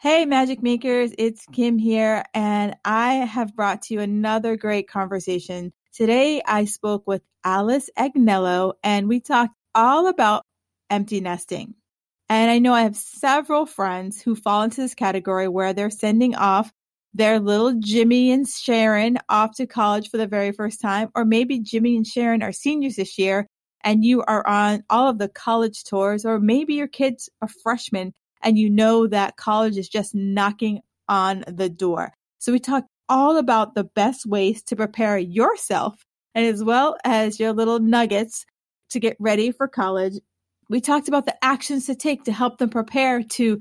Hey, Magic Makers, it's Kim here, and I have brought to you another great conversation. Today, I spoke with Alice Agnello, and we talked all about empty nesting. And I know I have several friends who fall into this category where they're sending off their little Jimmy and Sharon off to college for the very first time, or maybe Jimmy and Sharon are seniors this year, and you are on all of the college tours, or maybe your kids are freshmen and you know that college is just knocking on the door. So we talked all about the best ways to prepare yourself and as well as your little nuggets to get ready for college. We talked about the actions to take to help them prepare to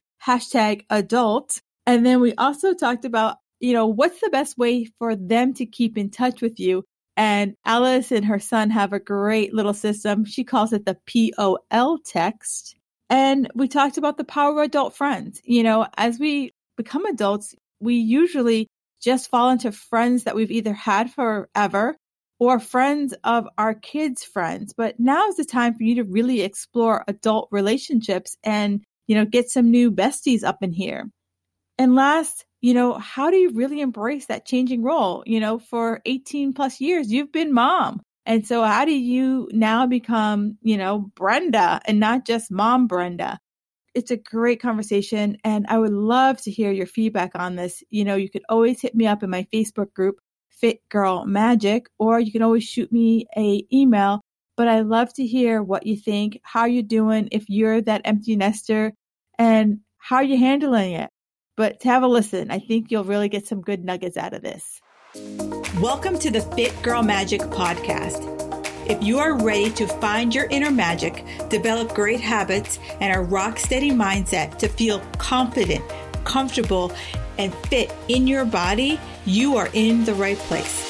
#adult. And then we also talked about, what's the best way for them to keep in touch with you. And Alice and her son have a great little system. She calls it the POL text. And we talked about the power of adult friends. As we become adults, we usually just fall into friends that we've either had forever or friends of our kids' friends. But now is the time for you to really explore adult relationships and, get some new besties up in here. And last, how do you really embrace that changing role? For 18 plus years, you've been mom. And so how do you now become, Brenda and not just mom Brenda? It's a great conversation. And I would love to hear your feedback on this. You could always hit me up in my Facebook group, Fit Girl Magic, or you can always shoot me an email. But I love to hear what you think, how you're doing, if you're that empty nester, and how you're handling it. But to have a listen, I think you'll really get some good nuggets out of this. Welcome to the Fit Girl Magic podcast. If you are ready to find your inner magic, develop great habits, and a rock-steady mindset to feel confident, comfortable, and fit in your body, you are in the right place.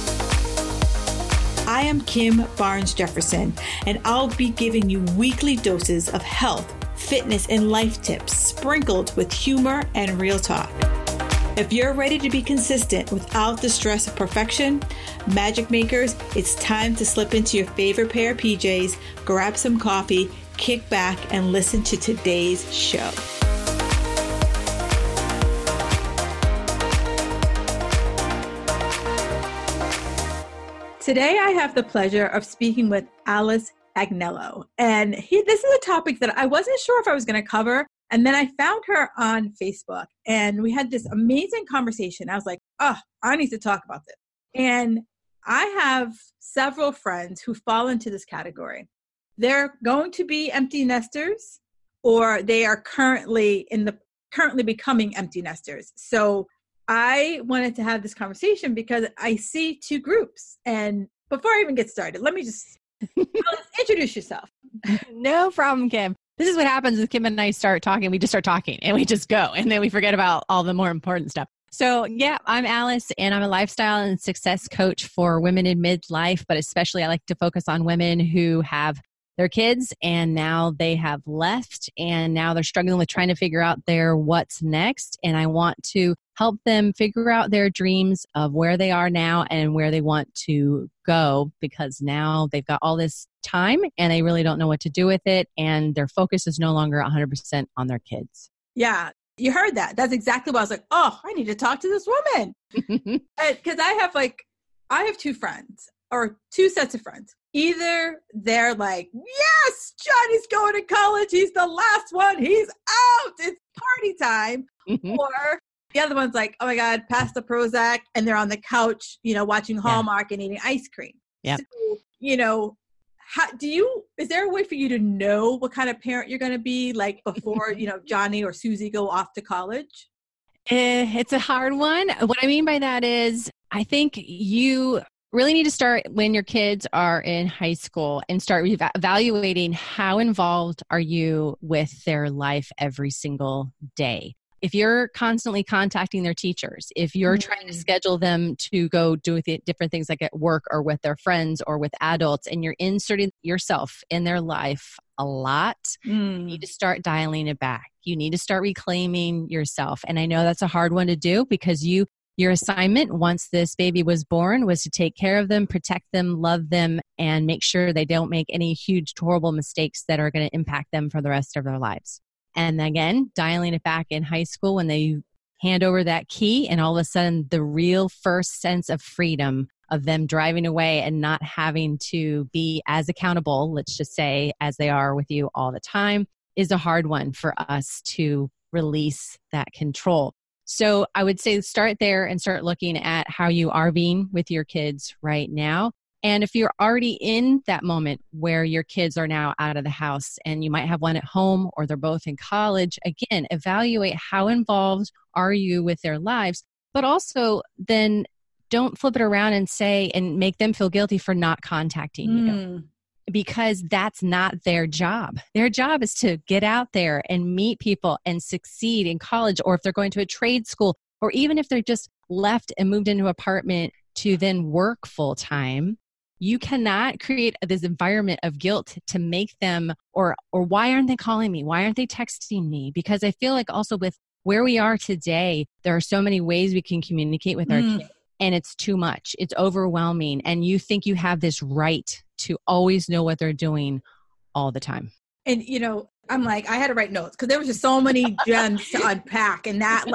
I am Kim Barnes Jefferson, and I'll be giving you weekly doses of health, fitness, and life tips sprinkled with humor and real talk. If you're ready to be consistent without the stress of perfection, Magic Makers, it's time to slip into your favorite pair of PJs, grab some coffee, kick back, and listen to today's show. Today, I have the pleasure of speaking with Alice Agnello. And this is a topic that I wasn't sure if I was going to cover. And then I found her on Facebook and we had this amazing conversation. I was like, I need to talk about this. And I have several friends who fall into this category. They're going to be empty nesters, or they are currently becoming empty nesters. So I wanted to have this conversation because I see two groups. And before I even get started, let me just introduce yourself. No problem, Kim. This is what happens when Kim and I start talking. We just start talking and we just go. And then we forget about all the more important stuff. So yeah, I'm Alice and I'm a lifestyle and success coach for women in midlife, but especially I like to focus on women who have their kids and now they have left and now they're struggling with trying to figure out their what's next. And I want to help them figure out their dreams of where they are now and where they want to go, because now they've got all this time and they really don't know what to do with it. And their focus is no longer 100% on their kids. Yeah, you heard that. That's exactly what I was like, I need to talk to this woman. Because I have two friends or two sets of friends. Either they're like, yes, Johnny's going to college. He's the last one. He's out. It's party time. Or the other one's like, oh my God, pass the Prozac. And they're on the couch, watching Hallmark and eating ice cream. Yeah. So, is there a way for you to know what kind of parent you're going to be like before, Johnny or Susie go off to college? It's a hard one. What I mean by that is I think you really need to start when your kids are in high school and start evaluating how involved are you with their life every single day. If you're constantly contacting their teachers, if you're trying to schedule them to go do different things like at work or with their friends or with adults, and you're inserting yourself in their life a lot, you need to start dialing it back. You need to start reclaiming yourself. And I know that's a hard one to do because your assignment once this baby was born was to take care of them, protect them, love them, and make sure they don't make any huge, horrible mistakes that are going to impact them for the rest of their lives. And again, dialing it back in high school when they hand over that key, and all of a sudden the real first sense of freedom of them driving away and not having to be as accountable, let's just say, as they are with you all the time, is a hard one for us to release that control. So I would say start there and start looking at how you are being with your kids right now. And if you're already in that moment where your kids are now out of the house and you might have one at home or they're both in college, again, evaluate how involved are you with their lives, but also then don't flip it around and say and make them feel guilty for not contacting you, because that's not their job. Their job is to get out there and meet people and succeed in college, or if they're going to a trade school, or even if they're just left and moved into an apartment to then work full time. You cannot create this environment of guilt to make them, or why aren't they calling me? Why aren't they texting me? Because I feel like also with where we are today, there are so many ways we can communicate with our kids, and it's too much. It's overwhelming. And you think you have this right to always know what they're doing all the time. And, I'm like, I had to write notes because there was just so many gems to unpack in that,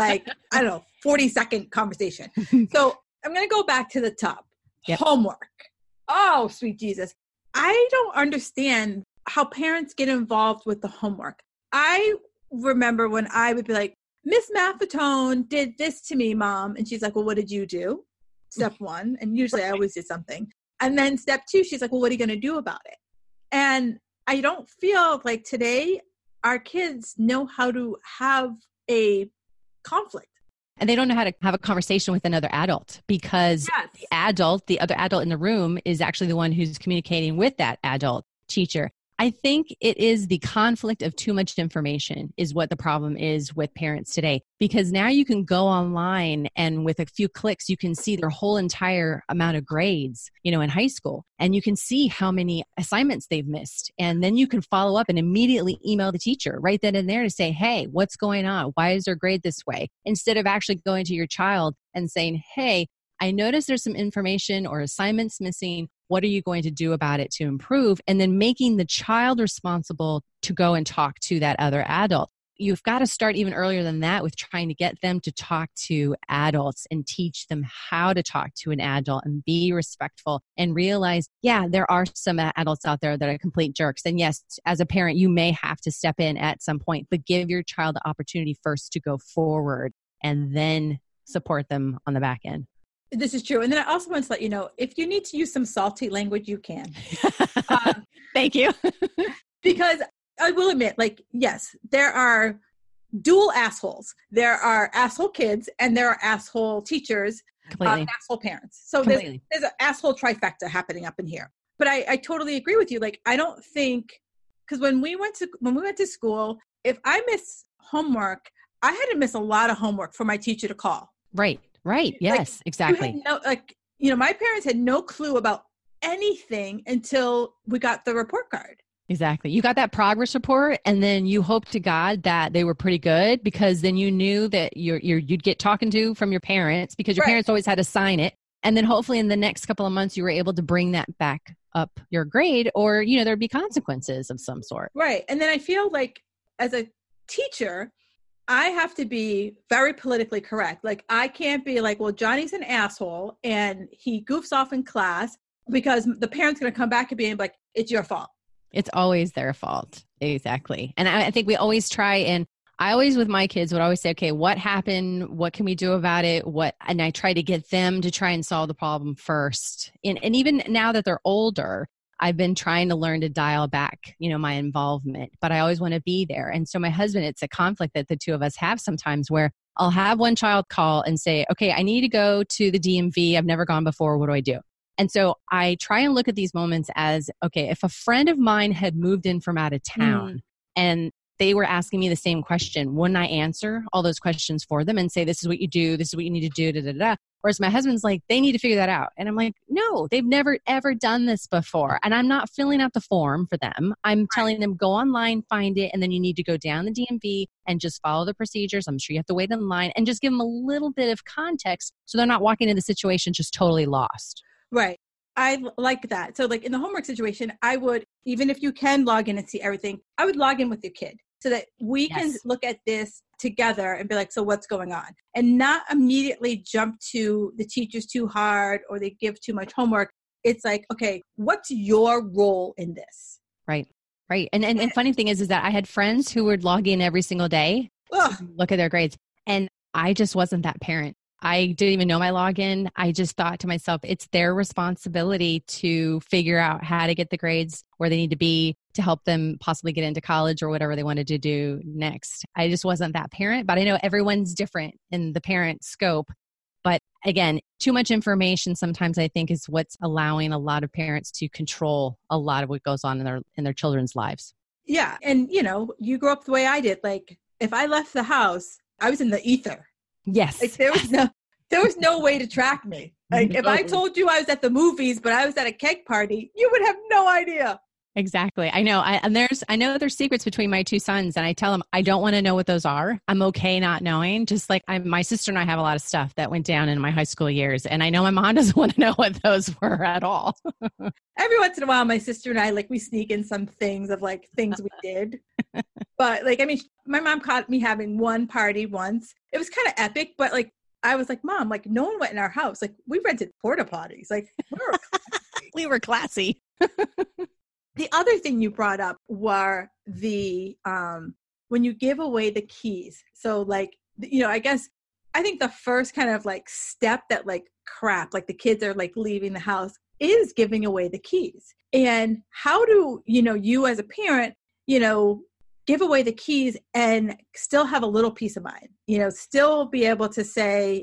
40-second conversation. So I'm going to go back to the top. Yep. Homework. Oh, sweet Jesus. I don't understand how parents get involved with the homework. I remember when I would be like, Miss Maffetone did this to me, Mom. And she's like, well, what did you do? Step one. And usually I always did something. And then step two, she's like, well, what are you going to do about it? And I don't feel like today our kids know how to have a conflict. And they don't know how to have a conversation with another adult, because the other adult in the room is actually the one who's communicating with that adult teacher. I think it is the conflict of too much information is what the problem is with parents today, because now you can go online and with a few clicks, you can see their whole entire amount of grades, in high school, and you can see how many assignments they've missed. And then you can follow up and immediately email the teacher right then and there to say, hey, what's going on? Why is their grade this way? Instead of actually going to your child and saying, hey, I noticed there's some information or assignments missing. What are you going to do about it to improve? And then making the child responsible to go and talk to that other adult. You've got to start even earlier than that with trying to get them to talk to adults and teach them how to talk to an adult and be respectful and realize, there are some adults out there that are complete jerks. And yes, as a parent, you may have to step in at some point, but give your child the opportunity first to go forward and then support them on the back end. This is true. And then I also want to let you know, if you need to use some salty language, you can. Thank you. Because I will admit, yes, there are dual assholes. There are asshole kids and there are asshole teachers, asshole parents. So there's an asshole trifecta happening up in here. But I totally agree with you. I don't think, because when we went to school, if I miss homework, I had to miss a lot of homework for my teacher to call. Right. Yes, exactly. My parents had no clue about anything until we got the report card. Exactly. You got that progress report, and then you hope to God that they were pretty good, because then you knew that you'd get talking to from your parents, because your parents always had to sign it. And then hopefully in the next couple of months, you were able to bring that back up your grade, or, there'd be consequences of some sort. Right. And then I feel like as a teacher, I have to be very politically correct. I can't be like, well, Johnny's an asshole and he goofs off in class, because the parent's going to come back and be like, it's your fault. It's always their fault. Exactly. And I think we always try, and I always, with my kids, would always say, okay, what happened? What can we do about it? And I try to get them to try and solve the problem first. And even now that they're older, I've been trying to learn to dial back, my involvement, but I always want to be there. And so my husband, it's a conflict that the two of us have sometimes, where I'll have one child call and say, okay, I need to go to the DMV. I've never gone before. What do I do? And so I try and look at these moments as, okay, if a friend of mine had moved in from out of town and they were asking me the same question, wouldn't I answer all those questions for them and say, this is what you do, this is what you need to do, Whereas my husband's like, they need to figure that out. And I'm like, no, they've never, ever done this before. And I'm not filling out the form for them. I'm telling them, go online, find it, and then you need to go down the DMV and just follow the procedures. I'm sure you have to wait in line, and just give them a little bit of context so they're not walking into the situation just totally lost. Right. I like that. So in the homework situation, I would, even if you can log in and see everything, I would log in with your kid. so that we can Yes. look at this together and be like, so what's going on? And not immediately jump to the teacher's too hard or they give too much homework. It's like, okay, what's your role in this? Right. Right. And funny thing is that I had friends who would log in every single day Ugh. to look at their grades. And I just wasn't that parent. I didn't even know my login. I just thought to myself, it's their responsibility to figure out how to get the grades where they need to be to help them possibly get into college or whatever they wanted to do next. I just wasn't that parent, but I know everyone's different in the parent scope. But again, too much information sometimes I think is what's allowing a lot of parents to control a lot of what goes on in their children's lives. Yeah. And you grew up the way I did. Like if I left the house, I was in the ether. Yes. Like there was no way to track me. Like if I told you I was at the movies, but I was at a keg party, you would have no idea. Exactly. I know. I know there's secrets between my two sons, and I tell them I don't want to know what those are. I'm okay not knowing. Just like my sister and I have a lot of stuff that went down in my high school years, and I know my mom doesn't want to know what those were at all. Every once in a while, my sister and I, like, we sneak in some things of like things we did. But like, I mean, my mom caught me having one party once. It was kind of epic, but like, I was like, Mom, like no one went in our house. Like we rented porta potties. Like We were classy. The other thing you brought up were the when you give away the keys. So like, I think the first kind of like step that like crap, like the kids are like leaving the house is giving away the keys. And how do, you as a parent, give away the keys and still have a little peace of mind, still be able to say,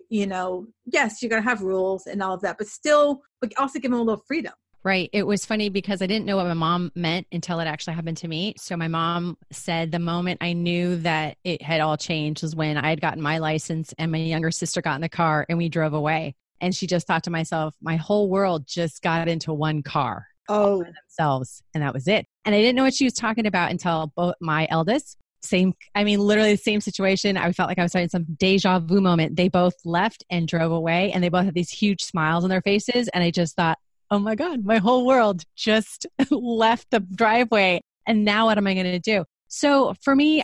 yes, you're going to have rules and all of that, but still also give them a little freedom. Right. It was funny because I didn't know what my mom meant until it actually happened to me. So my mom said the moment I knew that it had all changed was when I had gotten my license and my younger sister got in the car and we drove away. And she just thought to myself, my whole world just got into one car. All by themselves. And that was it. And I didn't know what she was talking about until both my eldest, literally the same situation. I felt like I was having some deja vu moment. They both left and drove away and they both had these huge smiles on their faces. And I just thought, oh my God, my whole world just left the driveway. And now what am I going to do? So for me,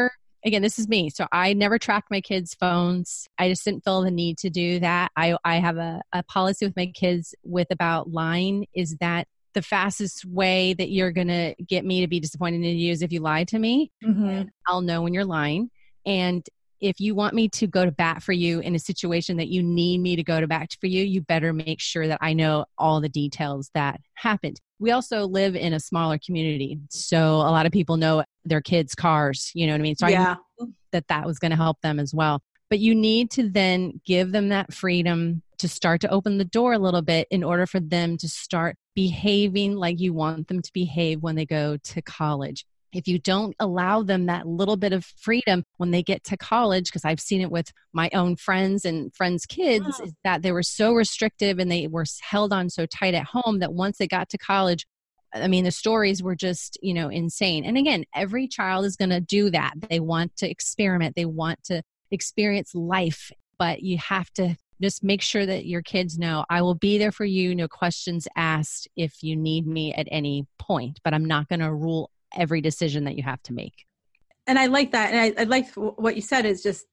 this is me. So I never tracked my kids' phones. I just didn't feel the need to do that. I have a policy with my kids about lying is that the fastest way that you're going to get me to be disappointed in you is if you lie to me. Mm-hmm. And I'll know when you're lying. And if you want me to go to bat for you in a situation that you need me to go to bat for you, you better make sure that I know all the details that happened. We also live in a smaller community. So a lot of people know their kids' cars, you know what I mean? So yeah. I knew that was going to help them as well. But you need to then give them that freedom to start to open the door a little bit in order for them to start behaving like you want them to behave when they go to college. If you don't allow them that little bit of freedom when they get to college, because I've seen it with my own friends and friends' kids, is that they were so restrictive and they were held on so tight at home that once they got to college, the stories were just, insane. And again, every child is going to do that. They want to experiment. They want to experience life, but you have to just make sure that your kids know, I will be there for you. No questions asked if you need me at any point, but I'm not going to rule every decision that you have to make. And I like that. And I like what you said is just,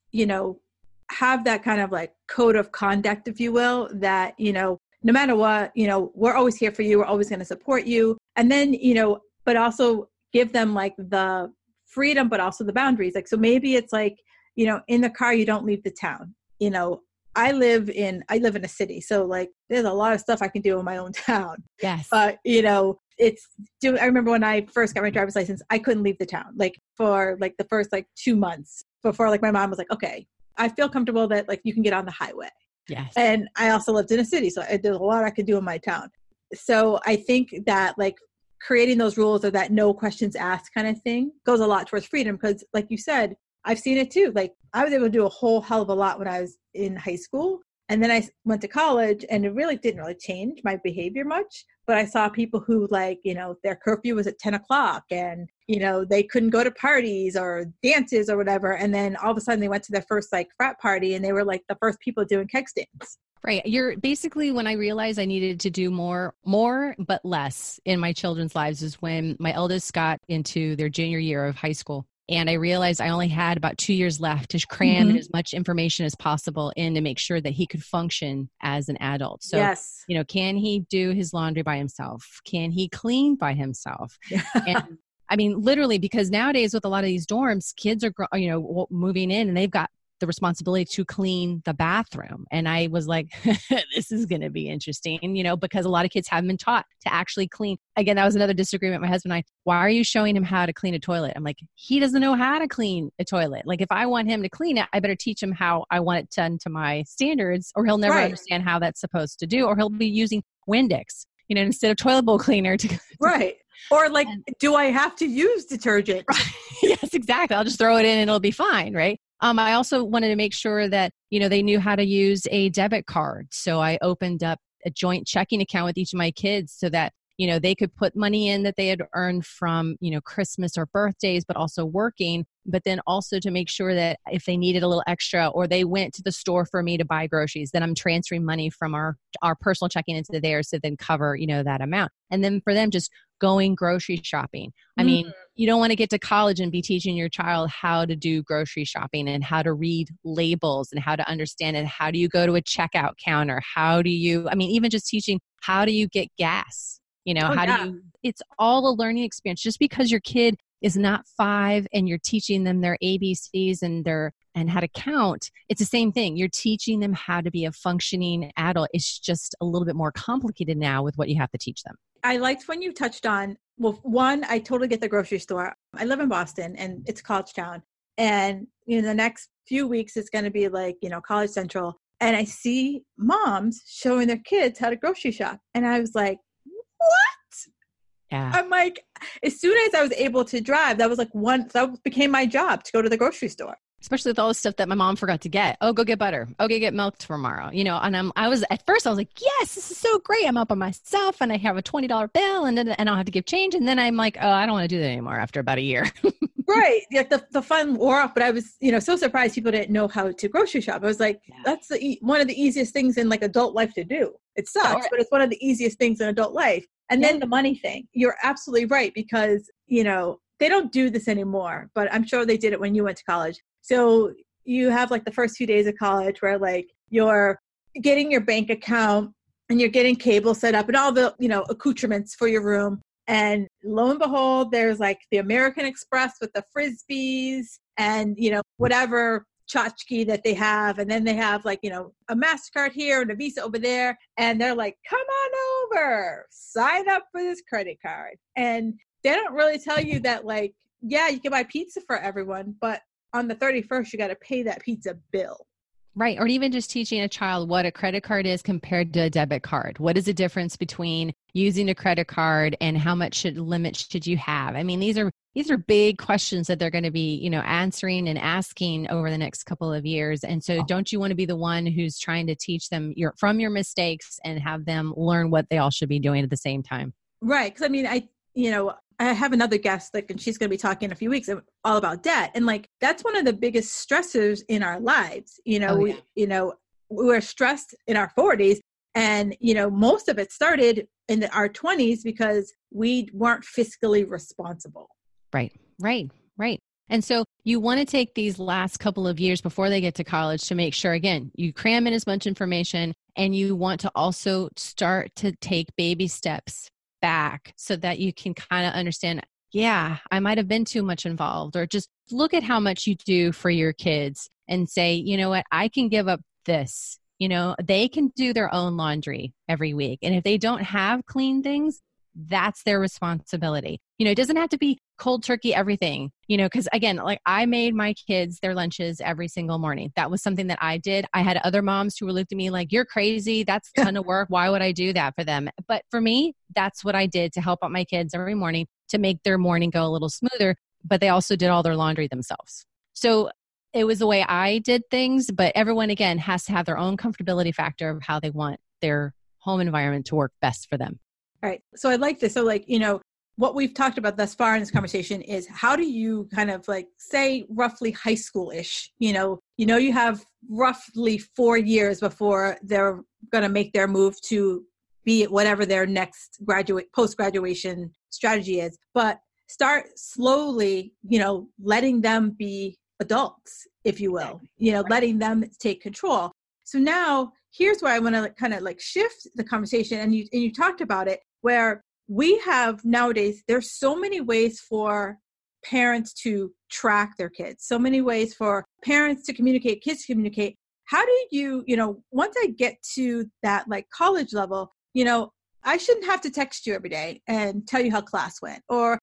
have that kind of like code of conduct, if you will, that, no matter what, we're always here for you. We're always going to support you. And then, but also give them like the freedom, but also the boundaries. Like, so maybe it's like, in the car, you don't leave the town. I live in a city. So like, there's a lot of stuff I can do in my own town. Yes. But, I remember when I first got my driver's license, I couldn't leave the town, like for like the first like 2 months before like my mom was like, okay, I feel comfortable that like you can get on the highway. Yes. And I also lived in a city. So there's a lot I could do in my town. So I think that like creating those rules or that no questions asked kind of thing goes a lot towards freedom. Because like you said, I've seen it too. Like I was able to do a whole hell of a lot when I was in high school. And then I went to college and it really didn't really change my behavior much. But I saw people who like, their curfew was at 10 o'clock and, they couldn't go to parties or dances or whatever. And then all of a sudden they went to their first like frat party and they were like the first people doing keg stands. Right. You're basically, when I realized I needed to do more, but less in my children's lives is when my eldest got into their junior year of high school. And I realized I only had about 2 years left to cram in as much information as possible in to make sure that he could function as an adult. So, yes. Can he do his laundry by himself? Can he clean by himself? And I mean, literally, because nowadays with a lot of these dorms, kids are, moving in and they've got the responsibility to clean the bathroom. And I was like, this is going to be interesting, because a lot of kids haven't been taught to actually clean. Again, that was another disagreement with my husband and I. Why are you showing him how to clean a toilet? I'm like, he doesn't know how to clean a toilet. Like, if I want him to clean it, I better teach him how I want it done to my standards, or he'll never understand how that's supposed to do, or he'll be using Windex, instead of toilet bowl cleaner to right. Or like, do I have to use detergent? Right. Yes, exactly. I'll just throw it in and it'll be fine. Right. I also wanted to make sure that, they knew how to use a debit card. So I opened up a joint checking account with each of my kids so that, they could put money in that they had earned from, Christmas or birthdays, but also working. But then also to make sure that if they needed a little extra or they went to the store for me to buy groceries, then I'm transferring money from our personal checking into theirs to then cover, that amount. And then for them, just going grocery shopping. I mean, you don't want to get to college and be teaching your child how to do grocery shopping and how to read labels and how to understand it. How do you go to a checkout counter? Even just teaching, how do you get gas? It's all a learning experience. Just because your kid is not 5 and you're teaching them their ABCs and how to count, it's the same thing. You're teaching them how to be a functioning adult. It's just a little bit more complicated now with what you have to teach them. I liked when you touched on, well, one, I totally get the grocery store. I live in Boston and it's college town. And the next few weeks, it's going to be like, College Central. And I see moms showing their kids how to grocery shop. And I was like, what? Yeah. I'm like, as soon as I was able to drive, that became my job, to go to the grocery store. Especially with all the stuff that my mom forgot to get. Oh, go get butter. Oh, go get milk tomorrow. And at first I was like, yes, this is so great. I'm up on myself and I have a $20 bill and I don't have to give change. And then I'm like, oh, I don't want to do that anymore after about a year. Right. Like the fun wore off, but I was, so surprised people didn't know how to grocery shop. I was like, that's one of the easiest things in like adult life to do. It sucks, but it's one of the easiest things in adult life. And then the money thing, you're absolutely right, because, they don't do this anymore, but I'm sure they did it when you went to college. So you have like the first few days of college where like you're getting your bank account and you're getting cable set up and all the, accoutrements for your room. And lo and behold, there's like the American Express with the Frisbees and, whatever tchotchke that they have. And then they have like, a MasterCard here and a Visa over there. And they're like, come on over, sign up for this credit card. And they don't really tell you that like, yeah, you can buy pizza for everyone, but on the 31st, you got to pay that pizza bill. Right. Or even just teaching a child what a credit card is compared to a debit card. What is the difference between using a credit card and how much limit should you have? I mean, these are big questions that they're going to be, answering and asking over the next couple of years. And so don't you want to be the one who's trying to teach them from your mistakes and have them learn what they all should be doing at the same time? Right. Because I have another guest, and she's going to be talking in a few weeks all about debt. And like, that's one of the biggest stressors in our lives. We're stressed in our 40s and, most of it started in our 20s because we weren't fiscally responsible. Right. And so you want to take these last couple of years before they get to college to make sure, again, you cram in as much information, and you want to also start to take baby steps back so that you can kind of understand, yeah, I might have been too much involved, or just look at how much you do for your kids and say, you know what, I can give up this. They can do their own laundry every week. And if they don't have clean things, that's their responsibility. It doesn't have to be cold turkey everything, because again, like I made my kids their lunches every single morning. That was something that I did. I had other moms who were looking at me like, you're crazy. That's a ton of work. Why would I do that for them? But for me, that's what I did to help out my kids every morning to make their morning go a little smoother. But they also did all their laundry themselves. So it was the way I did things, but everyone, again, has to have their own comfortability factor of how they want their home environment to work best for them. All right. So I like this. So like, what we've talked about thus far in this conversation is how do you kind of like say roughly high school-ish, you have roughly 4 years before they're going to make their move to be whatever their next post-graduation strategy is. But start slowly, letting them be adults, if you will, letting them take control. So now here's where I want to kind of like shift the conversation. And you talked about it, where we have nowadays, there's so many ways for parents to track their kids, so many ways for parents to communicate, kids to communicate. How do you, once I get to that like college level, I shouldn't have to text you every day and tell you how class went, or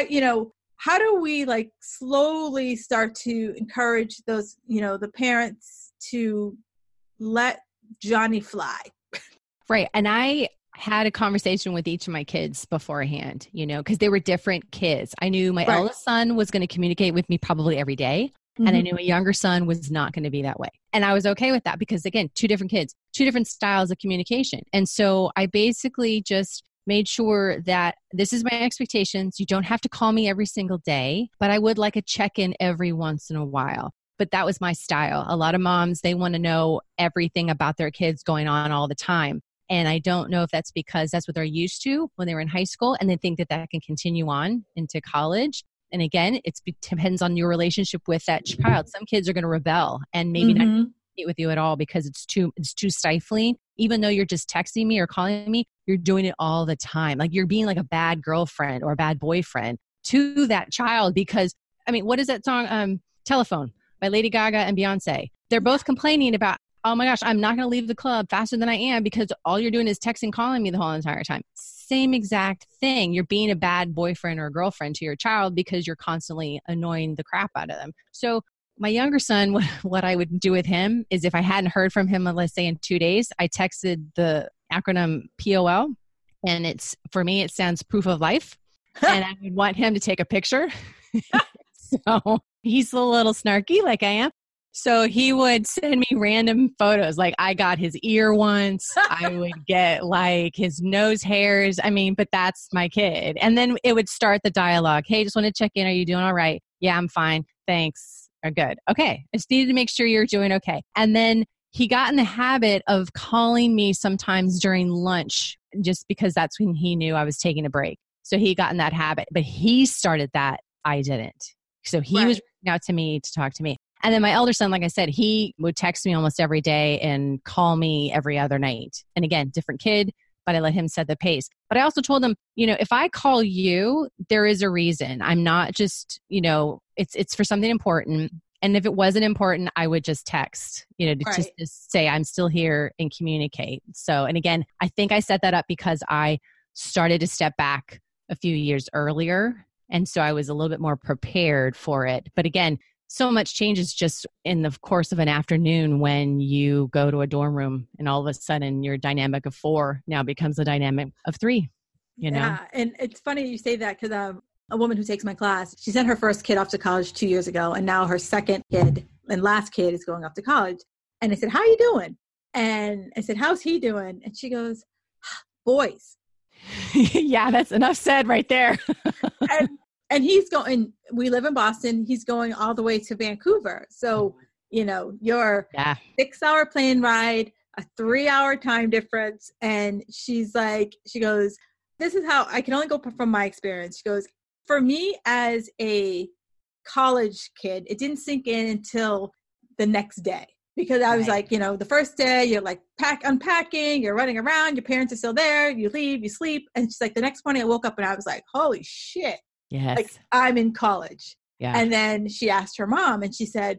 how do we like slowly start to encourage those, the parents to let Johnny fly? Right. And I had a conversation with each of my kids beforehand, because they were different kids. I knew my eldest son was going to communicate with me probably every day. Mm-hmm. And I knew my younger son was not going to be that way. And I was okay with that because, again, two different kids, two different styles of communication. And so I basically just made sure that this is my expectations. You don't have to call me every single day, but I would like a check-in every once in a while. But that was my style. A lot of moms, they want to know everything about their kids going on all the time. And I don't know if that's because that's what they're used to when they were in high school and they think that that can continue on into college. And again, it depends on your relationship with that child. Some kids are going to rebel and maybe not communicate with you at all because it's too stifling. Even though you're just texting me or calling me, you're doing it all the time. Like you're being like a bad girlfriend or a bad boyfriend to that child because, what is that song? Telephone by Lady Gaga and Beyonce. They're both complaining about, oh my gosh, I'm not going to leave the club faster than I am because all you're doing is texting, calling me the whole entire time. Same exact thing. You're being a bad boyfriend or girlfriend to your child because you're constantly annoying the crap out of them. So my younger son, what I would do with him is if I hadn't heard from him, let's say in 2 days, I texted the acronym POL. And for me, it stands proof of life. And I would want him to take a picture. So he's a little snarky like I am. So he would send me random photos. Like I got his ear once. I would get like his nose hairs. But that's my kid. And then it would start the dialogue. Hey, just want to check in. Are you doing all right? Yeah, I'm fine. Thanks. Are good. Okay. I just needed to make sure you're doing okay. And then he got in the habit of calling me sometimes during lunch just because that's when he knew I was taking a break. So he got in that habit, but he started that. I didn't. So he was reaching out to me to talk to me. And then my elder son, like I said, he would text me almost every day and call me every other night. And again, different kid, but I let him set the pace. But I also told him, if I call you, there is a reason. I'm not just, it's for something important. And if it wasn't important, I would just text, to just say I'm still here and communicate. So, and again, I think I set that up because I started to step back a few years earlier. And so I was a little bit more prepared for it. But again, so much changes just in the course of an afternoon when you go to a dorm room and all of a sudden your dynamic of 4 now becomes a dynamic of 3, Yeah. And it's funny you say that because a woman who takes my class, she sent her first kid off to college 2 years ago. And now her second kid and last kid is going off to college. And I said, how are you doing? And I said, how's he doing? And she goes, boys. Yeah, that's enough said right there. And he's going, we live in Boston. He's going all the way to Vancouver. So, your 6-hour plane ride, a 3-hour time difference. And she goes, this is how I can only go from my experience. She goes, for me as a college kid, it didn't sink in until the next day. Because I was like, the first day you're like unpacking, you're running around, your parents are still there, you leave, you sleep. And she's like, the next morning I woke up and I was like, holy shit. Yes. Like I'm in college. Yeah. And then she asked her mom and she said,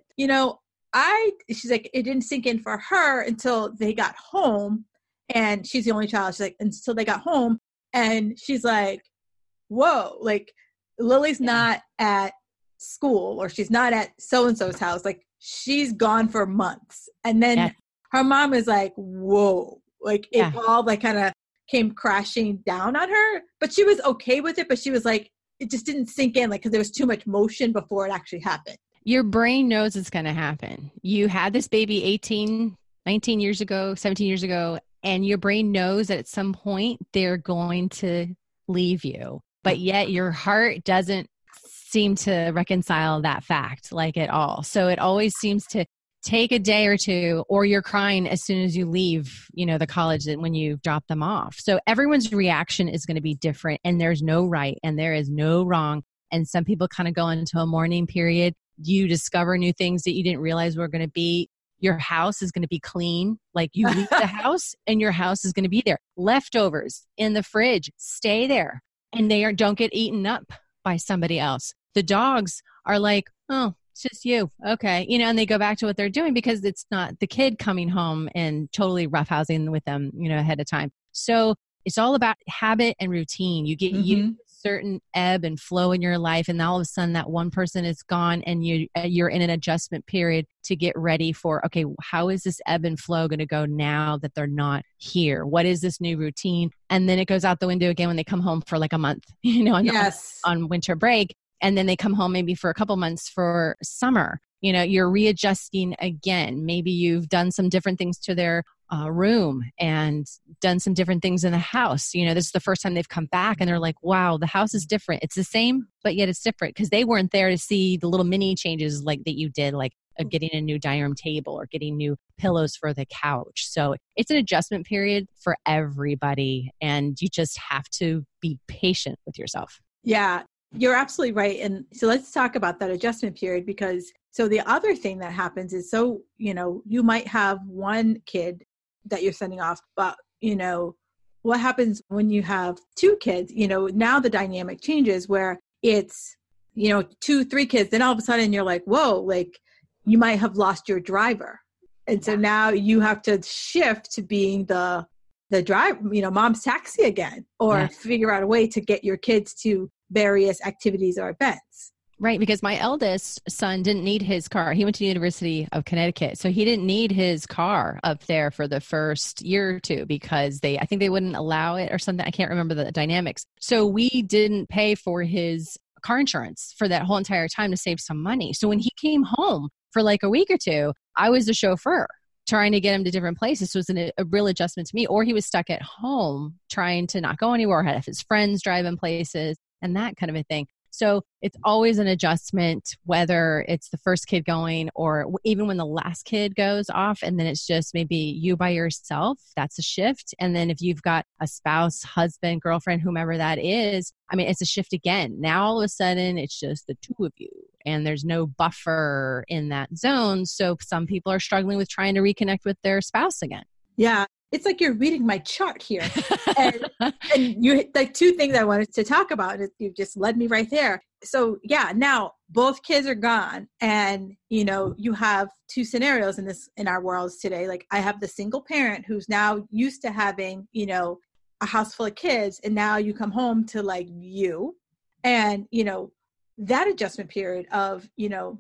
she's like, it didn't sink in for her until they got home. And she's the only child. She's like, until they got home. And she's like, whoa, like Lily's not at school or she's not at so-and-so's house. Like she's gone for months. And then her mom is like, whoa, like it all like kind of came crashing down on her, but she was okay with it. But she was like, it just didn't sink in, like, because there was too much motion before it actually happened. Your brain knows it's going to happen. You had this baby 18, 19 years ago, 17 years ago, and your brain knows that at some point they're going to leave you. But yet your heart doesn't seem to reconcile that fact like at all. So it always seems to take a day or two, or you're crying as soon as you leave, the college when you drop them off. So everyone's reaction is going to be different, and there's no right and there is no wrong. And some people kind of go into a mourning period. You discover new things that you didn't realize were going to be. Your house is going to be clean. Like you leave the house and your house is going to be there. Leftovers in the fridge, stay there. And don't get eaten up by somebody else. The dogs are like, oh, it's just you. Okay. And they go back to what they're doing because it's not the kid coming home and totally roughhousing with them, ahead of time. So it's all about habit and routine. You get used to certain ebb and flow in your life, and all of a sudden that one person is gone, and you're in an adjustment period to get ready for, okay, how is this ebb and flow going to go now that they're not here? What is this new routine? And then it goes out the window again when they come home for like a month, on winter break, and then they come home maybe for a couple months for summer. You're readjusting again. Maybe you've done some different things to their room and done some different things in the house. This is the first time they've come back and they're like, wow, the house is different. It's the same, but yet it's different because they weren't there to see the little mini changes like that you did, like getting a new dining room table or getting new pillows for the couch. So it's an adjustment period for everybody, and you just have to be patient with yourself. Yeah, you're absolutely right. And so let's talk about that adjustment period, because so the other thing that happens is, you might have one kid that you're sending off, but what happens when you have two kids? Now the dynamic changes where it's, 2-3 kids, then all of a sudden you're like, whoa, like you might have lost your driver. And so now you have to shift to being the driver, mom's taxi again, or figure out a way to get your kids to various activities or events. Right, because my eldest son didn't need his car. He went to the University of Connecticut, so he didn't need his car up there for the first year or two because I think they wouldn't allow it or something. I can't remember the dynamics. So we didn't pay for his car insurance for that whole entire time to save some money. So when he came home for like a week or two, I was the chauffeur trying to get him to different places. So it was a real adjustment to me. Or he was stuck at home trying to not go anywhere, had his friends driving places and that kind of a thing. So it's always an adjustment, whether it's the first kid going or even when the last kid goes off, and then it's just maybe you by yourself. That's a shift. And then if you've got a spouse, husband, girlfriend, whomever that is, it's a shift again. Now all of a sudden it's just the two of you and there's no buffer in that zone. So some people are struggling with trying to reconnect with their spouse again. Yeah. It's like you're reading my chart here. And you like two things I wanted to talk about. You just led me right there. So now both kids are gone, and you have two scenarios in our worlds today. Like I have the single parent who's now used to having, a house full of kids, and now you come home to like you. And, that adjustment period of,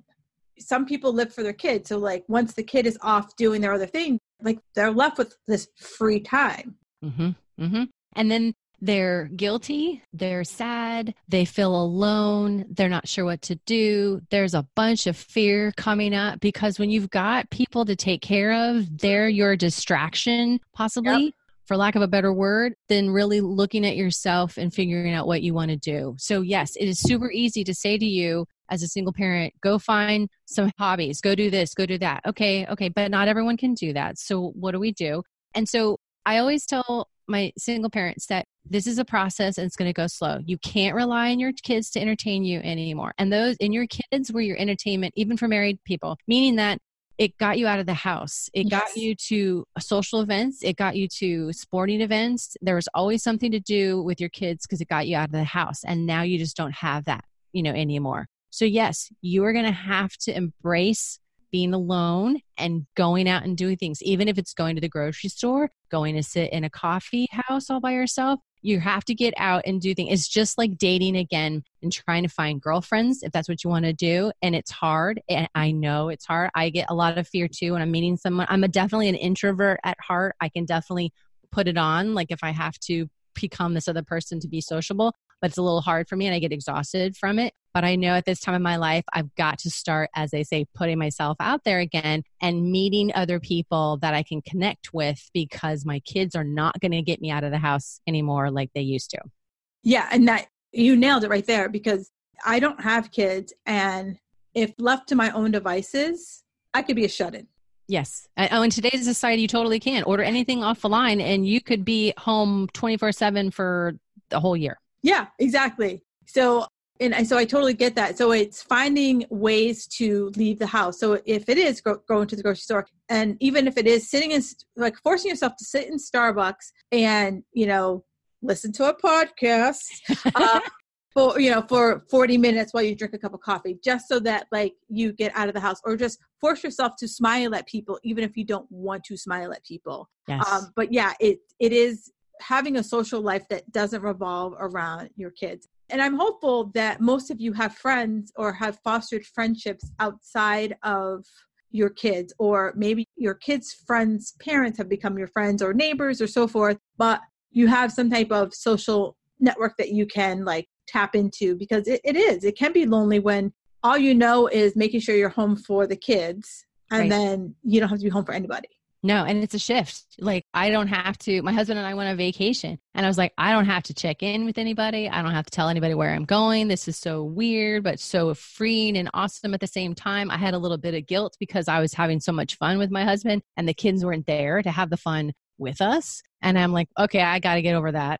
some people live for their kids. So like once the kid is off doing their other thing, like they're left with this free time. Mm-hmm. Mm-hmm. And then they're guilty, they're sad, they feel alone, they're not sure what to do. There's a bunch of fear coming up because when you've got people to take care of, they're your distraction, possibly, for lack of a better word, than really looking at yourself and figuring out what you want to do. So yes, it is super easy to say to you, as a single parent, go find some hobbies, go do this, go do that. Okay. But not everyone can do that. So what do we do? And so I always tell my single parents that this is a process and it's going to go slow. You can't rely on your kids to entertain you anymore. And your kids were your entertainment, even for married people, meaning that it got you out of the house. It got you to social events. It got you to sporting events. There was always something to do with your kids because it got you out of the house. And now you just don't have that, anymore. So yes, you are going to have to embrace being alone and going out and doing things, even if it's going to the grocery store, going to sit in a coffee house all by yourself. You have to get out and do things. It's just like dating again and trying to find girlfriends if that's what you want to do. And it's hard. And I know it's hard. I get a lot of fear too when I'm meeting someone. I'm definitely an introvert at heart. I can definitely put it on, like if I have to become this other person to be sociable, but it's a little hard for me and I get exhausted from it. But I know at this time in my life, I've got to start, as they say, putting myself out there again and meeting other people that I can connect with because my kids are not going to get me out of the house anymore like they used to. Yeah. And that you nailed it right there, because I don't have kids. And if left to my own devices, I could be a shut-in. Yes. In today's society, you totally can order anything off the line and you could be home 24/7 for the whole year. Yeah, exactly. So And so I totally get that. So it's finding ways to leave the house. So if it is going to the grocery store, and even if it is sitting in, like forcing yourself to sit in Starbucks and, listen to a podcast for 40 minutes while you drink a cup of coffee, just so that like you get out of the house, or just force yourself to smile at people, even if you don't want to smile at people. Yes. But yeah, it is having a social life that doesn't revolve around your kids. And I'm hopeful that most of you have friends or have fostered friendships outside of your kids, or maybe your kids' friends' parents have become your friends or neighbors or so forth, but you have some type of social network that you can like tap into, because it can be lonely when all you know is making sure you're home for the kids, and Right. then you don't have to be home for anybody. No, and it's a shift. Like I don't have to, my husband and I went on vacation and I was like, I don't have to check in with anybody. I don't have to tell anybody where I'm going. This is so weird, but so freeing and awesome at the same time. I had a little bit of guilt because I was having so much fun with my husband and the kids weren't there to have the fun with us. And I'm like, okay, I got to get over that.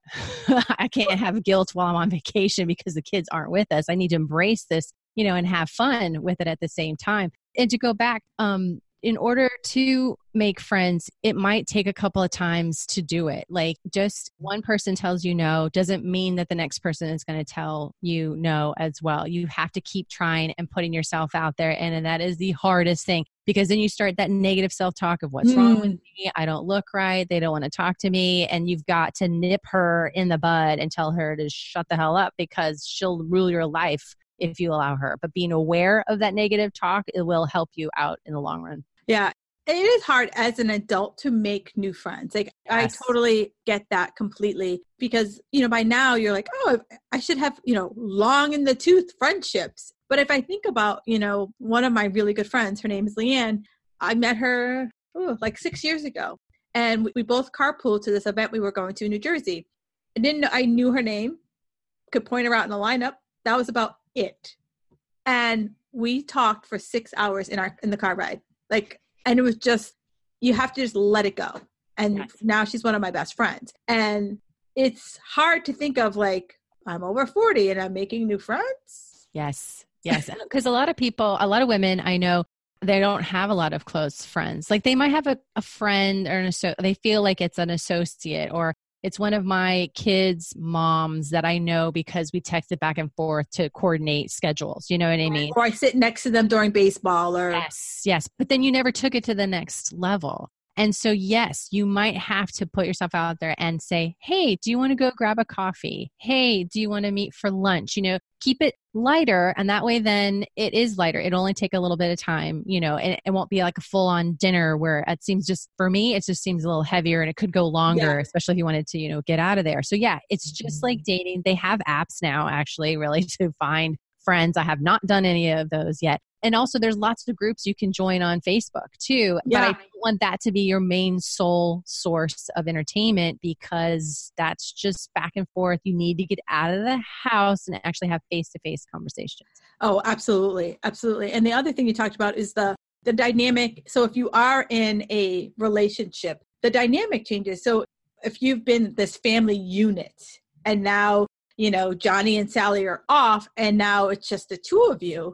I can't have guilt while I'm on vacation because the kids aren't with us. I need to embrace this, and have fun with it at the same time. And to go back, in order to make friends, it might take a couple of times to do it. Like just one person tells you no doesn't mean that the next person is going to tell you no as well. You have to keep trying and putting yourself out there. And that is the hardest thing, because then you start that negative self-talk of what's wrong with me? I don't look right. They don't want to talk to me. And you've got to nip her in the bud and tell her to shut the hell up, because she'll rule your life if you allow her. But being aware of that negative talk, it will help you out in the long run. Yeah. It is hard as an adult to make new friends. Like Yes. I totally get that completely, because, by now you're like, oh, I should have, long in the tooth friendships. But if I think about, one of my really good friends, her name is Leanne. I met her like 6 years ago, and we both carpooled to this event we were going to in New Jersey. I didn't know, I knew her name, could point her out in the lineup. That was about it. And we talked for 6 hours in the car ride. And it was just, you have to just let it go. And Yes. Now she's one of my best friends. And it's hard to think of like, I'm over 40 and I'm making new friends. Yes. Yes. Because a lot of women I know, they don't have a lot of close friends. Like they might have a friend or they feel like it's an associate, or it's one of my kids' moms that I know because we texted back and forth to coordinate schedules. You know what I mean? Or I sit next to them during baseball or. Yes. But then you never took it to the next level. And so, yes, you might have to put yourself out there and say, hey, do you want to go grab a coffee? Hey, do you want to meet for lunch? Keep it lighter. And that way, then it is lighter. It'll only take a little bit of time, and it won't be like a full on dinner where it seems for me, it just seems a little heavier and it could go longer, especially if you wanted to, get out of there. So yeah, it's just like dating. They have apps now actually really to find friends. I have not done any of those yet. And also there's lots of groups you can join on Facebook too. Yeah. But I don't want that to be your main sole source of entertainment, because that's just back and forth. You need to get out of the house and actually have face-to-face conversations. Oh, absolutely. Absolutely. And the other thing you talked about is the dynamic. So if you are in a relationship, the dynamic changes. So if you've been this family unit and now, Johnny and Sally are off and now it's just the two of you,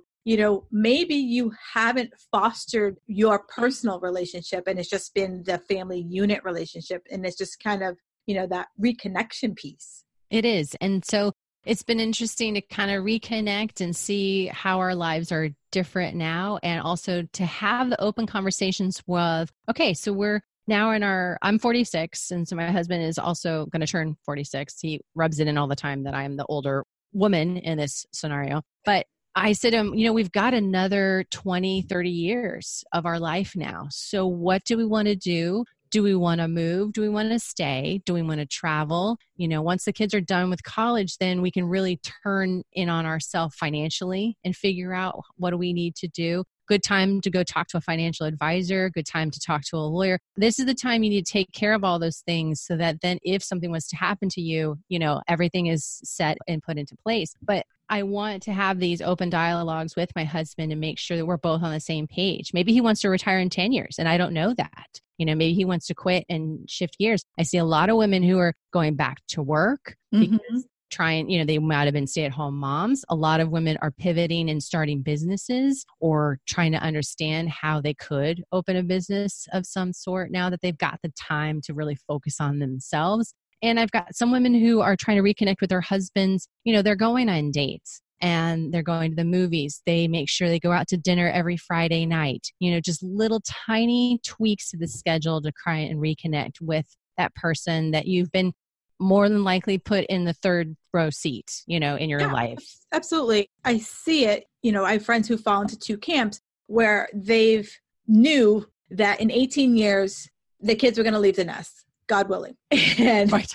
maybe you haven't fostered your personal relationship and it's just been the family unit relationship. And it's just kind of, that reconnection piece. It is. And so it's been interesting to kind of reconnect and see how our lives are different now. And also to have the open conversations with, okay, so we're now I'm 46. And so my husband is also going to turn 46. He rubs it in all the time that I'm the older woman in this scenario. But I said to him, we've got another 20, 30 years of our life now. So what do we want to do? Do we want to move? Do we want to stay? Do we want to travel? Once the kids are done with college, then we can really turn in on ourselves financially and figure out what do we need to do. Good time to go talk to a financial advisor, good time to talk to a lawyer. This is the time you need to take care of all those things so that then if something was to happen to you, everything is set and put into place. But I want to have these open dialogues with my husband and make sure that we're both on the same page. Maybe he wants to retire in 10 years and I don't know that. Maybe he wants to quit and shift gears. I see a lot of women who are going back to work because trying, they might have been stay-at-home moms. A lot of women are pivoting and starting businesses or trying to understand how they could open a business of some sort now that they've got the time to really focus on themselves. And I've got some women who are trying to reconnect with their husbands. They're going on dates and they're going to the movies. They make sure they go out to dinner every Friday night. Just little tiny tweaks to the schedule to try and reconnect with that person that you've been more than likely put in the third row seat, in your life. Absolutely. I see it. I have friends who fall into two camps where they've knew that in 18 years, the kids were going to leave the nest, God willing. And right.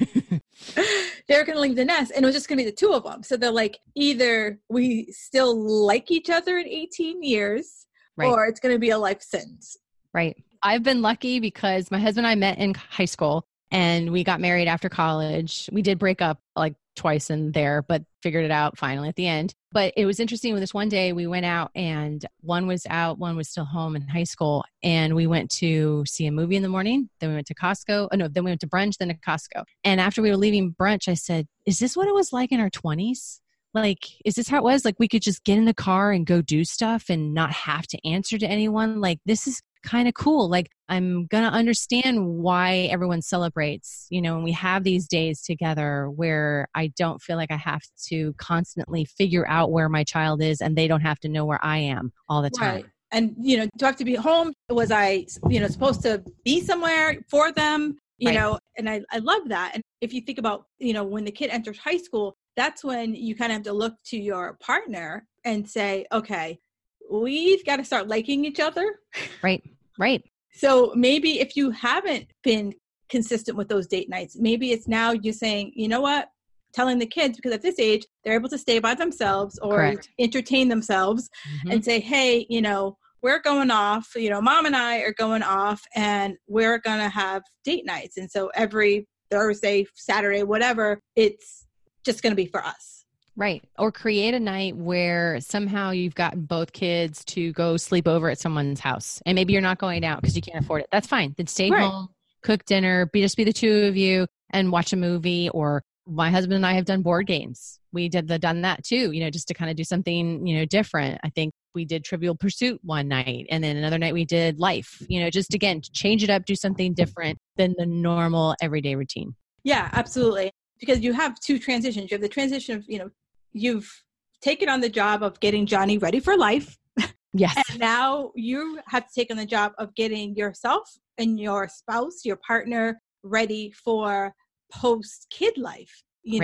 they're going to leave the nest and it was just going to be the two of them. So they're like, either we still like each other in 18 years right. or it's going to be a life sentence. Right. I've been lucky because my husband and I met in high school and we got married after college. We did break up like twice in there, but figured it out finally at the end. But it was interesting with this one day we went out and one was out, one was still home in high school. And we went to see a movie in the morning. Then we went to Costco. Then we went to brunch, then to Costco. And after we were leaving brunch, I said, is this what it was like in our 20s? Like, is this how it was? Like we could just get in the car and go do stuff and not have to answer to anyone. Like this is kind of cool. Like I'm going to understand why everyone celebrates, and we have these days together where I don't feel like I have to constantly figure out where my child is and they don't have to know where I am all the time. Right. And, do I have to be home? Was I, supposed to be somewhere for them, right. And I love that. And if you think about, when the kid enters high school, that's when you kind of have to look to your partner and say, okay, we've got to start liking each other. Right. Right. So maybe if you haven't been consistent with those date nights, maybe it's now you're saying, you know what, telling the kids, because at this age, they're able to stay by themselves or Correct. entertain themselves and say, hey, we're going off, mom and I are going off and we're going to have date nights. And so every Thursday, Saturday, whatever, it's just going to be for us. Right. Or create a night where somehow you've got both kids to go sleep over at someone's house. And maybe you're not going out because you can't afford it. That's fine. Then stay home, cook dinner, just be the two of you and watch a movie. Or my husband and I have done board games. We done that too, just to kind of do something, different. I think we did Trivial Pursuit one night and then another night we did Life, just again, change it up, do something different than the normal everyday routine. Yeah, absolutely. Because you have two transitions. You have the transition of, you've taken on the job of getting Johnny ready for life. Yes. And now you have to take on the job of getting yourself and your spouse, your partner ready for post-kid life,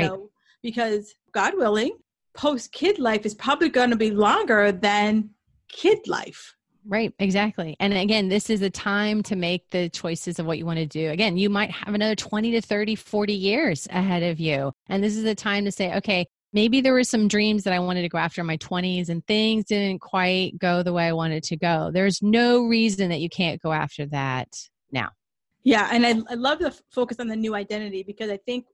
because God willing, post-kid life is probably going to be longer than kid life. Right, exactly. And again, this is a time to make the choices of what you want to do. Again, you might have another 20 to 30, 40 years ahead of you. And this is the time to say, okay, maybe there were some dreams that I wanted to go after in my 20s and things didn't quite go the way I wanted to go. There's no reason that you can't go after that now. Yeah. And I love the focus on the new identity, because I think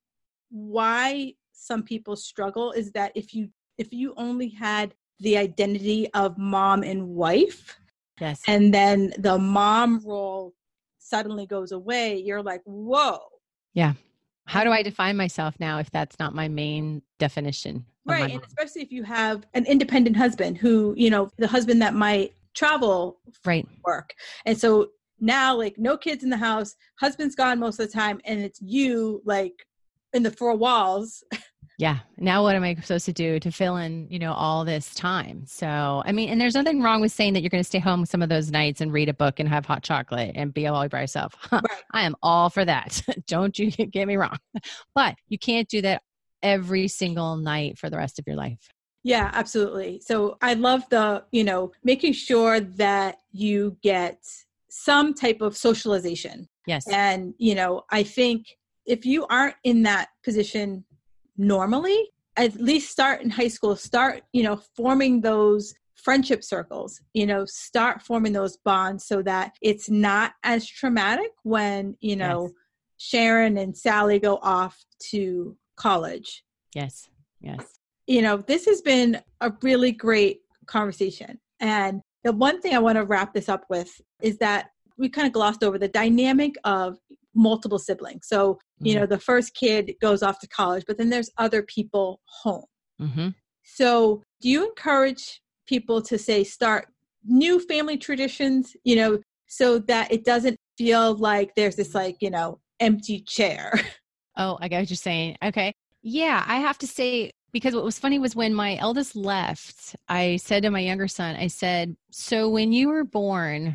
why some people struggle is that if you only had the identity of mom and wife, yes, and then the mom role suddenly goes away, you're like, whoa. Yeah. How do I define myself now if that's not my main definition? Right. And especially if you have an independent husband who, the husband that might travel for work. And so now, like, no kids in the house, husband's gone most of the time, and it's you, like, in the four walls. Yeah. Now what am I supposed to do to fill in, all this time? So, I mean, and there's nothing wrong with saying that you're going to stay home some of those nights and read a book and have hot chocolate and be all by yourself. Right. I am all for that. Don't you get me wrong. But you can't do that every single night for the rest of your life. Yeah, absolutely. So I love the, making sure that you get some type of socialization. Yes. And, I think if you aren't in that position normally, at least start in high school, start, forming those friendship circles, start forming those bonds so that it's not as traumatic when, yes. Sharon and Sally go off to college. Yes. Yes. This has been a really great conversation. And the one thing I want to wrap this up with is that we kind of glossed over the dynamic of multiple siblings. So, the first kid goes off to college, but then there's other people home. Mm-hmm. So do you encourage people to say, start new family traditions, so that it doesn't feel like there's this empty chair? Oh, I get what you're saying. Okay. Yeah, I have to say, because what was funny was when my eldest left, I said to my younger son, I said, so when you were born,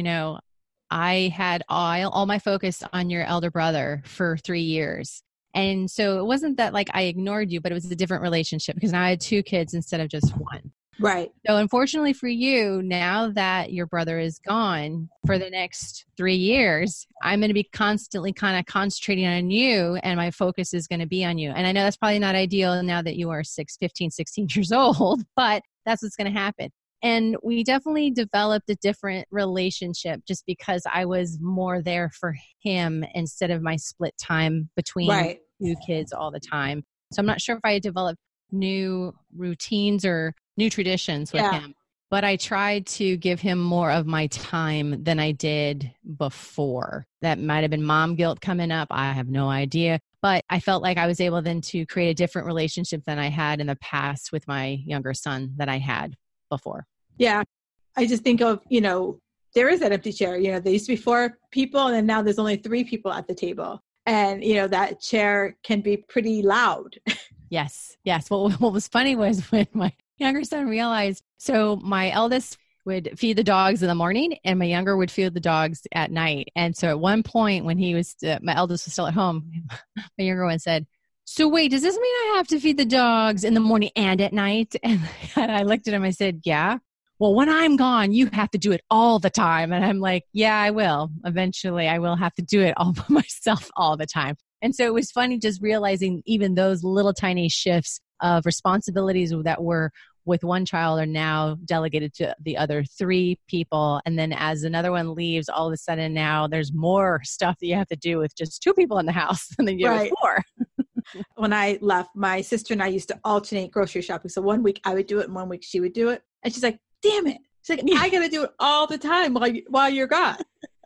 I had all my focus on your elder brother for 3 years. And so it wasn't that like I ignored you, but it was a different relationship because now I had 2 kids instead of just 1. Right. So unfortunately for you, now that your brother is gone for the next 3 years, I'm going to be constantly kind of concentrating on you, and my focus is going to be on you. And I know that's probably not ideal now that you are 16 years old, but that's what's going to happen. And we definitely developed a different relationship just because I was more there for him instead of my split time between 2 kids all the time. So I'm not sure if I developed new routines or new traditions with him, but I tried to give him more of my time than I did before. That might have been mom guilt coming up. I have no idea, but I felt like I was able then to create a different relationship than I had in the past with my younger son that I had before. Yeah. I just think of, there is that empty chair, there used to be 4 people and then now there's only 3 people at the table. And, that chair can be pretty loud. Yes. Well, what was funny was when my younger son realized, so my eldest would feed the dogs in the morning and my younger would feed the dogs at night. And so at one point when my eldest was still at home, my younger one said, so wait, does this mean I have to feed the dogs in the morning and at night? And I looked at him, I said, yeah. Well, when I'm gone, you have to do it all the time. And I'm like, yeah, I will. Eventually, I will have to do it all by myself all the time. And so it was funny just realizing even those little tiny shifts of responsibilities that were with one child are now delegated to the other 3 people. And then as another one leaves, all of a sudden now there's more stuff that you have to do with just 2 people in the house than you do with 4. When I left, my sister and I used to alternate grocery shopping. So one week I would do it and one week she would do it. And she's like, damn it. She's like, I got to do it all the time while you're gone.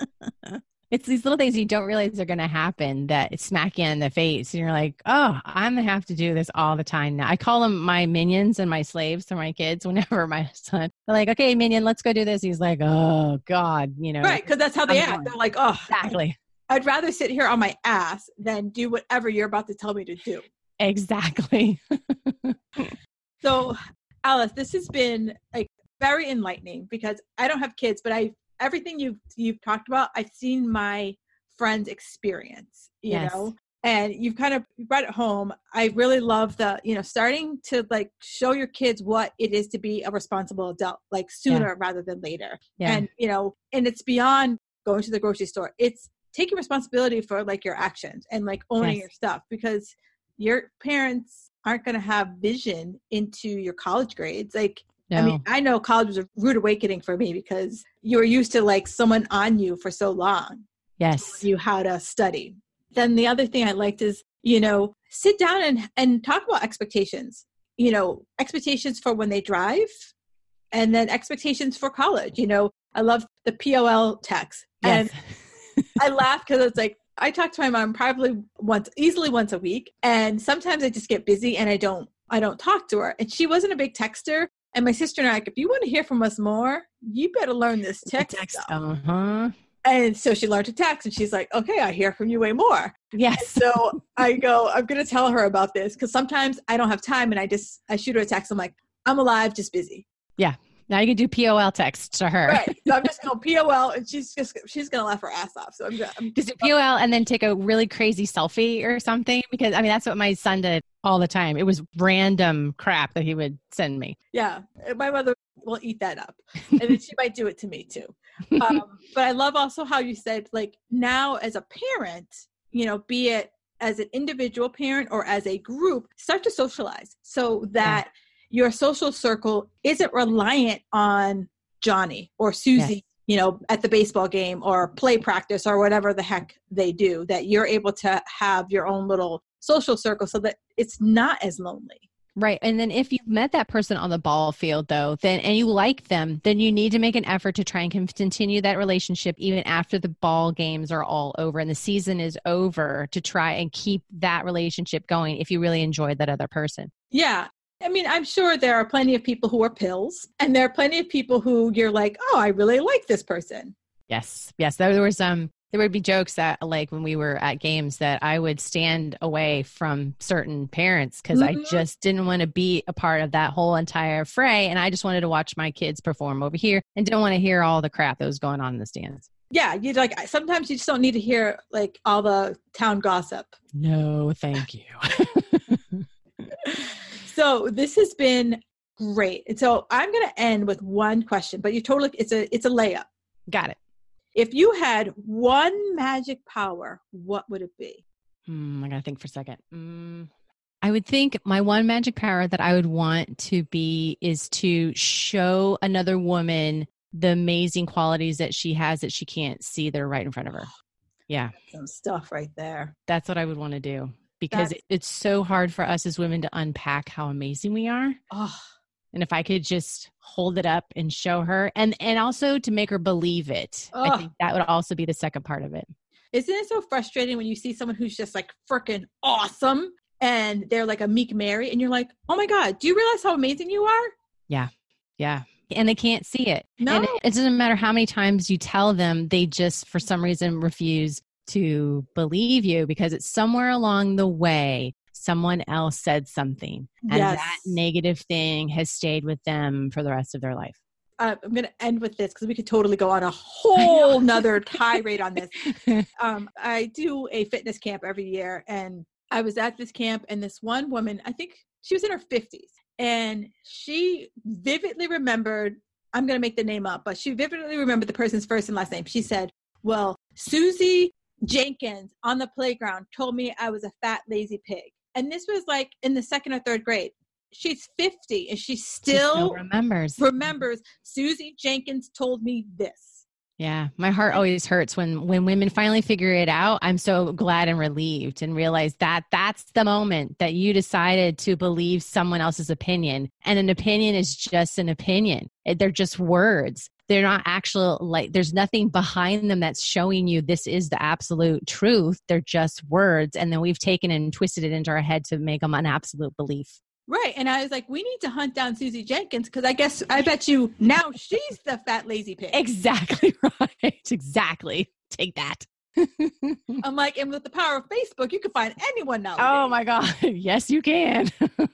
It's these little things you don't realize are going to happen that smack you in the face. And you're like, oh, I'm going to have to do this all the time now. I call them my minions and my slaves to my kids whenever my son, they're like, okay, minion, let's go do this. He's like, oh, God, Right, because that's how they act. They're like, oh, exactly. I'd rather sit here on my ass than do whatever you're about to tell me to do. Exactly. So, Alice, this has been very enlightening because I don't have kids, but everything you've talked about, I've seen my friends experience, you know, and you've kind of brought it home. I really love the, starting to show your kids what it is to be a responsible adult, sooner rather than later. Yeah. And, and it's beyond going to the grocery store. It's taking responsibility for your actions and owning your stuff, because your parents aren't going to have vision into your college grades. No. I mean, I know college was a rude awakening for me because you were used to someone on you for so long. Yes. You how to study. Then the other thing I liked is, sit down and talk about expectations, expectations for when they drive and then expectations for college. I love the POL text. Yes. And I laugh because it's I talk to my mom probably easily once a week. And sometimes I just get busy and I don't talk to her. And she wasn't a big texter. And my sister and I, if you want to hear from us more, you better learn this text stuff. Uh-huh. And so she learned to text and she's like, okay, I hear from you way more. Yes. And so I go, I'm going to tell her about this because sometimes I don't have time and I shoot her a text. I'm like, I'm alive, just busy. Yeah. Now you can do POL text to her. Right. So I'm just going to POL and she's going to laugh her ass off. So I'm just do POL and then take a really crazy selfie or something, because that's what my son did all the time. It was random crap that he would send me. Yeah. My mother will eat that up and then she might do it to me too. But I love also how you said now as a parent, be it as an individual parent or as a group, start to socialize so that your social circle isn't reliant on Johnny or Susie, at the baseball game or play practice or whatever the heck they do, that you're able to have your own little social circle so that it's not as lonely. Right. And then if you've met that person on the ball field though, and you like them, then you need to make an effort to try and continue that relationship even after the ball games are all over and the season is over, to try and keep that relationship going if you really enjoyed that other person. Yeah. I mean, I'm sure there are plenty of people who are pills, and there are plenty of people who you're like, oh, I really like this person. Yes. Yes. There would be jokes that, like, when we were at games, that I would stand away from certain parents because I just didn't want to be a part of that whole entire fray. And I just wanted to watch my kids perform over here and didn't want to hear all the crap that was going on in the stands. Yeah. You like, sometimes you just don't need to hear like all the town gossip. No, thank you. So this has been great. And so I'm going to end with one question, but it's a layup. Got it. If you had one magic power, what would it be? I got to think for a second. I would think my one magic power that I would want to be is to show another woman the amazing qualities that she has that she can't see that are right in front of her. Yeah. Some stuff right there. That's what I would want to do, because it's so hard for us as women to unpack how amazing we are. Oh. And if I could just hold it up and show her, and also to make her believe it, I think that would also be the second part of it. Isn't it so frustrating when you see someone who's just like freaking awesome and they're like a meek Mary and you're like, oh my God, do you realize how amazing you are? Yeah. Yeah. And they can't see it. No. And it doesn't matter how many times you tell them, they just, for some reason, refuse to believe you, because it's somewhere along the way someone else said something, and that negative thing has stayed with them for the rest of their life. I'm going to end with this because we could totally go on a whole nother tirade on this. I do a fitness camp every year, and I was at this camp, and this one woman, I think she was in her 50s, and she vividly remembered, I'm going to make the name up, but she vividly remembered the person's first and last name. She said, well, Susie Jenkins on the playground told me I was a fat, lazy pig. And this was like in the second or third grade. She's 50 and she still remembers Susie Jenkins told me this. Yeah. My heart always hurts when women finally figure it out. I'm so glad and relieved and realize that that's the moment that you decided to believe someone else's opinion. And an opinion is just an opinion. They're just words. They're not actual, like, there's nothing behind them that's showing you this is the absolute truth. They're just words. And then we've taken and twisted it into our head to make them an absolute belief. Right. And I was like, we need to hunt down Susie Jenkins, because I bet you now she's the fat, lazy pig. Exactly right. Exactly. Take that. I'm like, and with the power of Facebook, you can find anyone now. Oh my God. Yes, you can.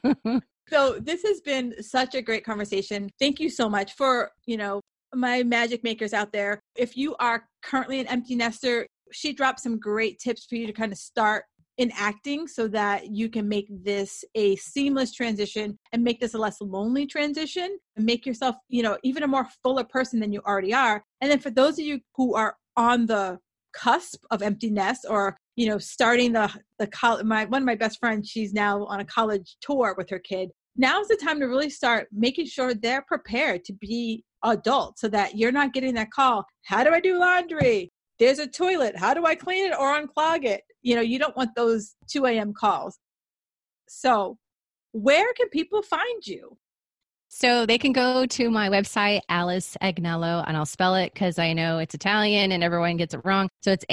So this has been such a great conversation. Thank you so much for, my magic makers out there. If you are currently an empty nester, she dropped some great tips for you to kind of start enacting so that you can make this a seamless transition and make this a less lonely transition and make yourself, even a more fuller person than you already are. And then for those of you who are on the cusp of empty nest, or, starting the college, one of my best friends, she's now on a college tour with her kid. Now's the time to really start making sure they're prepared to be adults, so that you're not getting that call. How do I do laundry? There's a toilet. How do I clean it or unclog it? You don't want those 2 a.m. calls. So where can people find you? So they can go to my website, Alice Agnello, and I'll spell it because I know it's Italian and everyone gets it wrong. So it's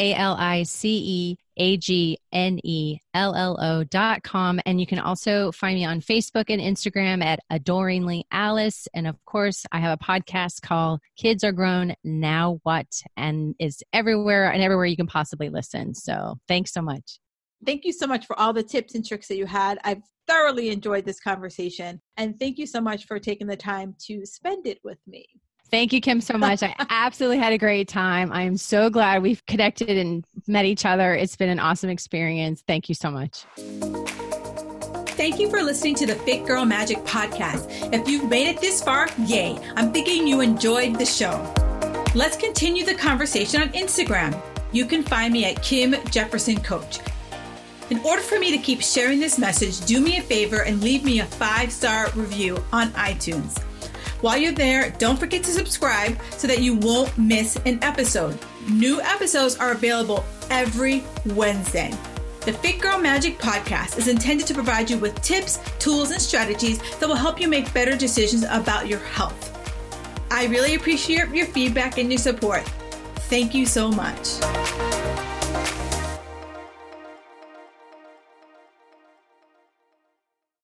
AliceAgnello.com. And you can also find me on Facebook and Instagram at Adoringly Alice. And of course, I have a podcast called Kids Are Grown, Now What? And is everywhere you can possibly listen. So thanks so much. Thank you so much for all the tips and tricks that you had. I've thoroughly enjoyed this conversation. And thank you so much for taking the time to spend it with me. Thank you, Kim, so much. I absolutely had a great time. I am so glad we've connected and met each other. It's been an awesome experience. Thank you so much. Thank you for listening to the Fit Girl Magic podcast. If you've made it this far, yay. I'm thinking you enjoyed the show. Let's continue the conversation on Instagram. You can find me at Kim Jefferson Coach. In order for me to keep sharing this message, do me a favor and leave me a 5-star review on iTunes. While you're there, don't forget to subscribe so that you won't miss an episode. New episodes are available every Wednesday. The Fit Girl Magic podcast is intended to provide you with tips, tools, and strategies that will help you make better decisions about your health. I really appreciate your feedback and your support. Thank you so much.